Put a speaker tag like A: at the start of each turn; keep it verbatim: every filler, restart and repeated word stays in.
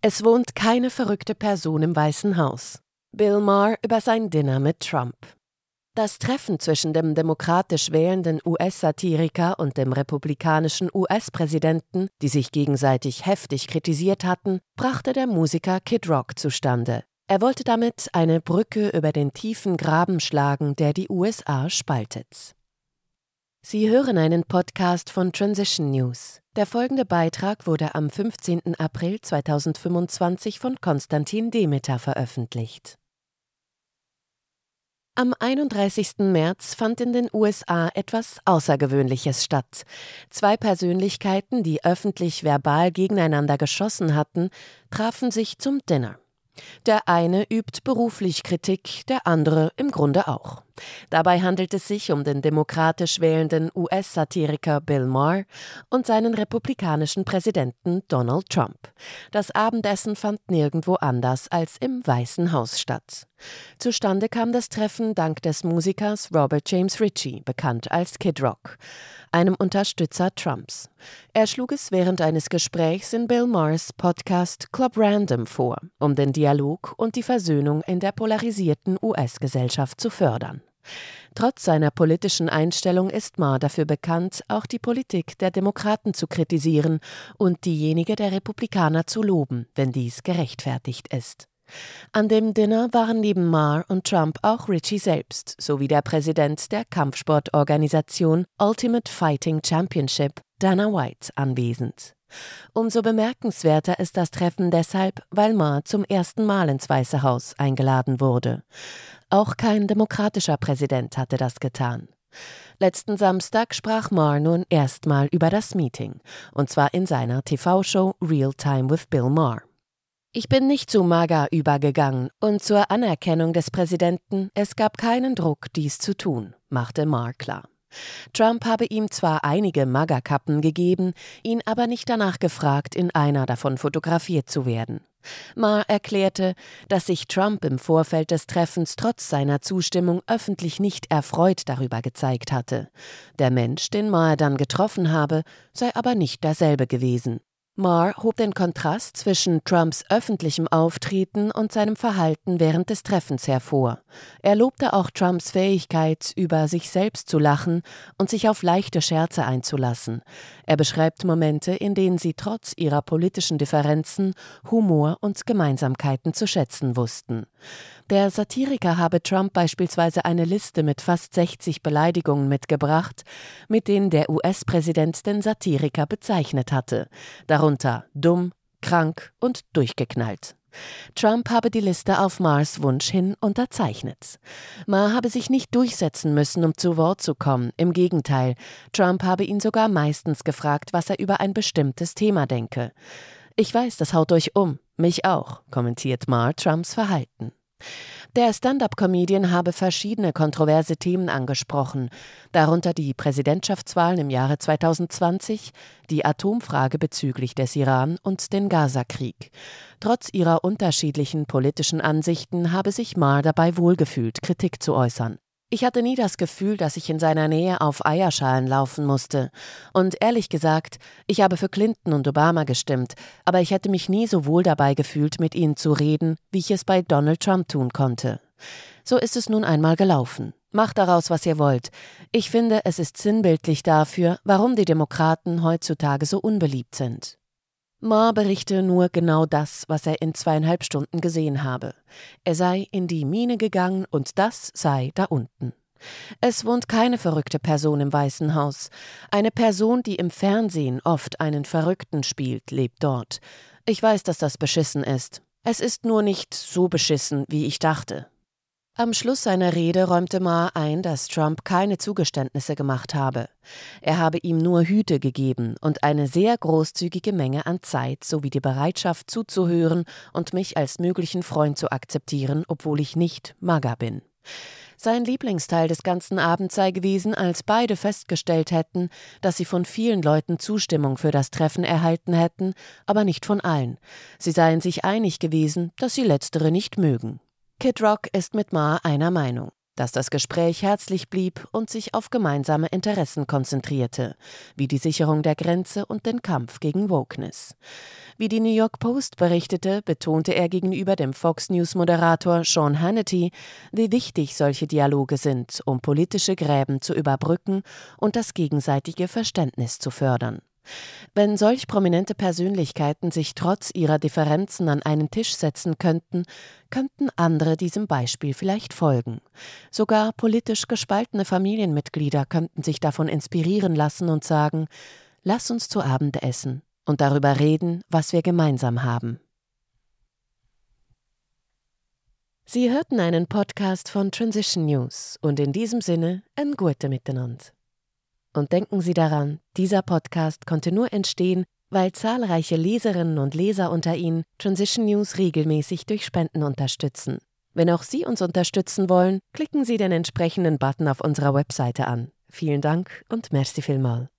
A: Es wohnt keine verrückte Person im Weißen Haus. Bill Maher über sein Dinner mit Trump. Das Treffen zwischen dem demokratisch wählenden U S-Satiriker und dem republikanischen U S-Präsidenten, die sich gegenseitig heftig kritisiert hatten, brachte der Musiker Kid Rock zustande. Er wollte damit eine Brücke über den tiefen Graben schlagen, der die U S A spaltet. Sie hören einen Podcast von Transition News. Der folgende Beitrag wurde am fünfzehnten April zweitausendfünfundzwanzig von Konstantin Demeter veröffentlicht. Am einunddreißigsten März fand in den U S A etwas Außergewöhnliches statt. Zwei Persönlichkeiten, die öffentlich verbal gegeneinander geschossen hatten, trafen sich zum Dinner. Der eine übt beruflich Kritik, der andere im Grunde auch. Dabei handelt es sich um den demokratisch wählenden U S-Satiriker Bill Maher und seinen republikanischen Präsidenten Donald Trump. Das Abendessen fand nirgendwo anders als im Weißen Haus statt. Zustande kam das Treffen dank des Musikers Robert James Ritchie, bekannt als Kid Rock, einem Unterstützer Trumps. Er schlug es während eines Gesprächs in Bill Mahers Podcast Club Random vor, um den Dialog und die Versöhnung in der polarisierten U S-Gesellschaft zu fördern. Trotz seiner politischen Einstellung ist Maher dafür bekannt, auch die Politik der Demokraten zu kritisieren und diejenige der Republikaner zu loben, wenn dies gerechtfertigt ist. An dem Dinner waren neben Maher und Trump auch Ritchie selbst sowie der Präsident der Kampfsportorganisation Ultimate Fighting Championship, Dana White, anwesend. Umso bemerkenswerter ist das Treffen deshalb, weil Maher zum ersten Mal ins Weiße Haus eingeladen wurde. Auch kein demokratischer Präsident hatte das getan. Letzten Samstag sprach Maher nun erstmal über das Meeting, und zwar in seiner T V-Show Real Time with Bill Maher. Ich bin nicht zu MAGA übergegangen und zur Anerkennung des Präsidenten, es gab keinen Druck, dies zu tun, machte Maher klar. Trump habe ihm zwar einige MAGA-Kappen gegeben, ihn aber nicht danach gefragt, in einer davon fotografiert zu werden. Maher erklärte, dass sich Trump im Vorfeld des Treffens trotz seiner Zustimmung öffentlich nicht erfreut darüber gezeigt hatte. Der Mensch, den Maher dann getroffen habe, sei aber nicht derselbe gewesen. Maher hob den Kontrast zwischen Trumps öffentlichem Auftreten und seinem Verhalten während des Treffens hervor. Er lobte auch Trumps Fähigkeit, über sich selbst zu lachen und sich auf leichte Scherze einzulassen. Er beschreibt Momente, in denen sie trotz ihrer politischen Differenzen Humor und Gemeinsamkeiten zu schätzen wussten. Der Satiriker habe Trump beispielsweise eine Liste mit fast sechzig Beleidigungen mitgebracht, mit denen der U S-Präsident den Satiriker bezeichnet hatte. Darunter dumm, krank und durchgeknallt. Trump habe die Liste auf Mahers Wunsch hin unterzeichnet. Maher habe sich nicht durchsetzen müssen, um zu Wort zu kommen. Im Gegenteil, Trump habe ihn sogar meistens gefragt, was er über ein bestimmtes Thema denke. »Ich weiß, das haut euch um, mich auch«, kommentiert Maher Trumps Verhalten. Der Stand-up-Comedian habe verschiedene kontroverse Themen angesprochen, darunter die Präsidentschaftswahlen im Jahre zweitausendzwanzig, die Atomfrage bezüglich des Iran und den Gaza-Krieg. Trotz ihrer unterschiedlichen politischen Ansichten habe sich Maher dabei wohlgefühlt, Kritik zu äußern. Ich hatte nie das Gefühl, dass ich in seiner Nähe auf Eierschalen laufen musste. Und ehrlich gesagt, ich habe für Clinton und Obama gestimmt, aber ich hätte mich nie so wohl dabei gefühlt, mit ihnen zu reden, wie ich es bei Donald Trump tun konnte. So ist es nun einmal gelaufen. Macht daraus, was ihr wollt. Ich finde, es ist sinnbildlich dafür, warum die Demokraten heutzutage so unbeliebt sind. Maher berichte nur genau das, was er in zweieinhalb Stunden gesehen habe. Er sei in die Mine gegangen und das sei da unten. Es wohnt keine verrückte Person im Weißen Haus. Eine Person, die im Fernsehen oft einen Verrückten spielt, lebt dort. Ich weiß, dass das beschissen ist. Es ist nur nicht so beschissen, wie ich dachte. Am Schluss seiner Rede räumte Maher ein, dass Trump keine Zugeständnisse gemacht habe. Er habe ihm nur Hüte gegeben und eine sehr großzügige Menge an Zeit sowie die Bereitschaft zuzuhören und mich als möglichen Freund zu akzeptieren, obwohl ich nicht MAGA bin. Sein Lieblingsteil des ganzen Abends sei gewesen, als beide festgestellt hätten, dass sie von vielen Leuten Zustimmung für das Treffen erhalten hätten, aber nicht von allen. Sie seien sich einig gewesen, dass sie letztere nicht mögen. Kid Rock ist mit Maher einer Meinung. dass das Gespräch herzlich blieb und sich auf gemeinsame Interessen konzentrierte, wie die Sicherung der Grenze und den Kampf gegen Wokeness. Wie die New York Post berichtete, betonte er gegenüber dem Fox-News-Moderator Sean Hannity, wie wichtig solche Dialoge sind, um politische Gräben zu überbrücken und das gegenseitige Verständnis zu fördern. Wenn solch prominente Persönlichkeiten sich trotz ihrer Differenzen an einen Tisch setzen könnten, könnten andere diesem Beispiel vielleicht folgen. Sogar politisch gespaltene Familienmitglieder könnten sich davon inspirieren lassen und sagen: Lass uns zu Abend essen und darüber reden, was wir gemeinsam haben. Sie hörten einen Podcast von Transition News und in diesem Sinne ein Gute miteinander. Und denken Sie daran, dieser Podcast konnte nur entstehen, weil zahlreiche Leserinnen und Leser unter Ihnen Transition News regelmäßig durch Spenden unterstützen. Wenn auch Sie uns unterstützen wollen, klicken Sie den entsprechenden Button auf unserer Webseite an. Vielen Dank und merci vielmals.